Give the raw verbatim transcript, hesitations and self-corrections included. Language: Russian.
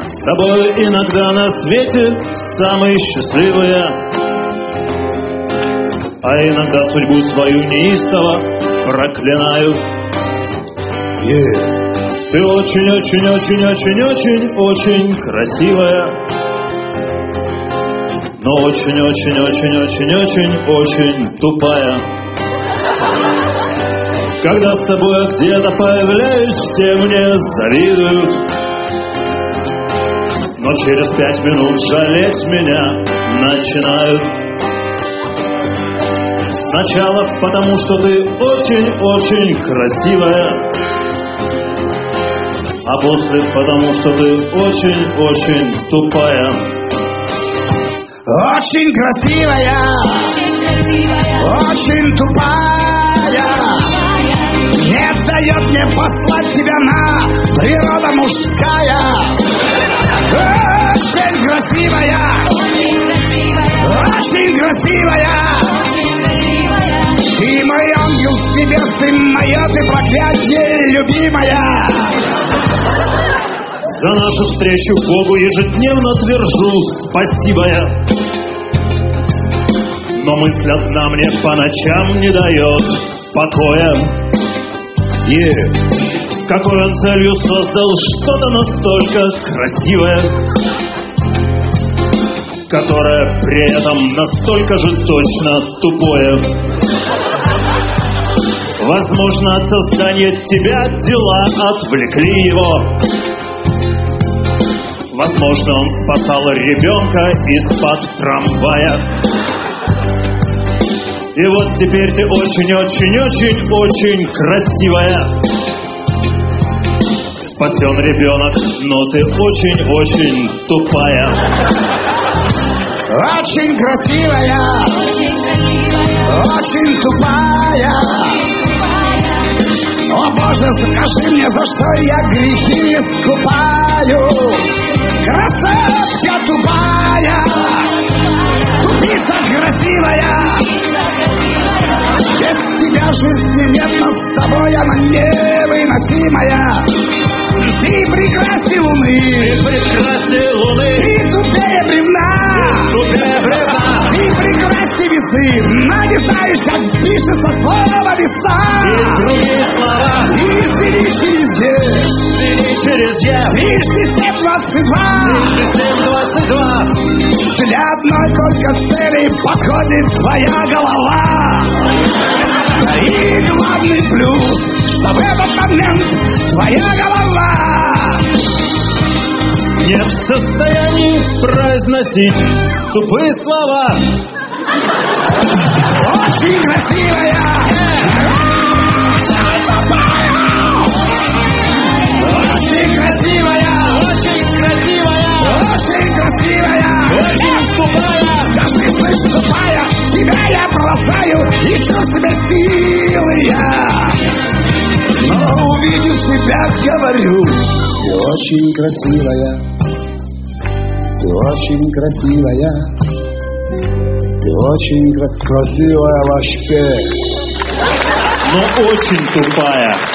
С тобой иногда на свете самые счастливые, а иногда судьбу свою неистово проклинаю. Yeah. Ты очень-очень-очень-очень-очень красивая, но очень-очень-очень-очень-очень тупая. Когда с тобой где-то появляюсь, все мне завидуют, но через пять минут жалеть меня начинают. Сначала потому, что ты очень-очень красивая, а после потому, что ты очень-очень тупая. Очень красивая, очень тупая, не дает мне послать тебя на природа мужская. Очень красивая, очень красивая, ты мой ангел с небес, и мое ты проклятие, любимая. За нашу встречу Богу ежедневно твержу спасибо я. Но мысль одна мне по ночам не дает покоя. Yeah. С какой он целью создал что-то настолько красивое, которое при этом настолько же точно тупое. Возможно, от создания тебя дела отвлекли его. Возможно, он спасал ребенка из-под трамвая. И вот теперь ты очень-очень-очень-очень красивая. Спасен ребенок, но ты очень-очень тупая. Очень красивая, очень тупая. О Боже, скажи мне, за что я грехи искупаю. Красотка тупая, тупица красивая. Без тебя жизни нет, но с тобой она невыносимая. Ты прекрасней луны, ты прекрасней луны, ты тупее бревна, ты тупее бревна, ты прекрасней весы, но не знаешь, как пишется слово веса. И другие слова, и извини через «е», извини через «е», трижды семь двадцать два, трижды семь двадцать два. Для одной только цели подходит твоя голова. И главный плюс, что в этот момент твоя голова не в состоянии произносить тупые слова. Очень красивая, очень красивая, Очень красивая, очень красивая, очень тупая. Каждый слышит тупая, тебя я бросаю, ищу в себе силы я. Но увидев тебя, говорю, ты очень красивая, ты очень красивая, ты очень кра- красивая вообще. Но очень тупая.